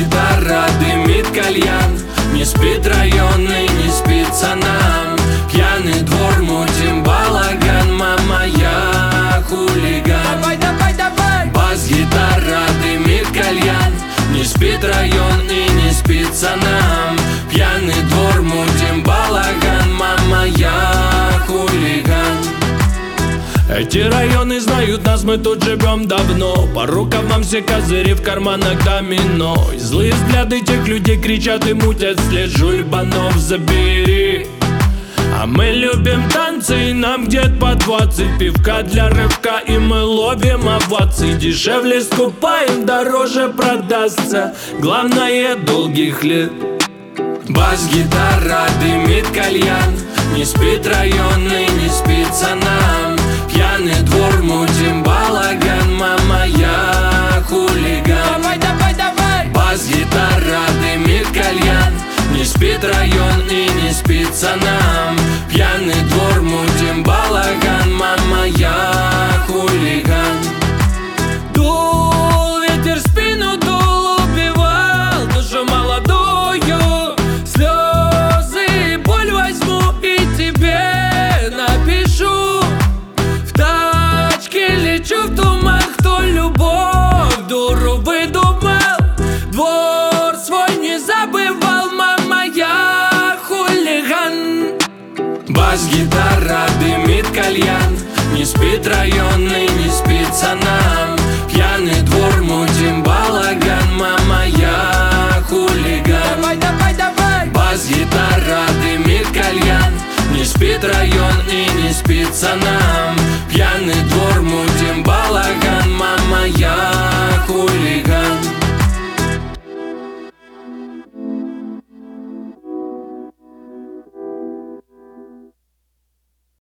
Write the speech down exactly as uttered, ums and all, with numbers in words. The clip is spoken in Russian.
Бас-гитара дымит кальян, не спит район и не спится нам. Пьяный двор, мутим балаган, мама, я хулиган. Давай, давай, давай. Бас-гитара дымит кальян, не спит район и не спится нам. Пьяный двор, мутим балаган, мама, я хулиган. Эти районы знают нас, мы тут живем давно. По рукам нам все козыри, в карманах домино. И злые взгляды тех людей кричат и мутят след. Жульбанов забери. А мы любим танцы, и нам где-то по двадцать. Пивка для рывка, и мы ловим овации. Дешевле скупаем, дороже продастся. Главное, долгих лет. Бас-гитара дымит кальян, не спит район и не спится нам. Пьяный двор, мутим балаган, мама, я хулиган. Давай, давай, давай. Бас-гитара дымит кальян, не спит район и не спится нам. Пьяный двор, мутим балаган, мама, я хулиган. Дул ветер в спину, дул, убивал душу молодую. Слезы и боль возьму и тебе напишу. В тачке лечу в туман, кто любовь дуру выдумал. Двор свой не забывал, мама, я хулиган. Бас-гитара дымит кальян, не спит район и не спится нам. Пьяный двор, мутим балаган, мама, я хулиган. Давай, давай, давай. Бас-гитара дымит кальян, не спит район и не спится нам. Пьяный двор,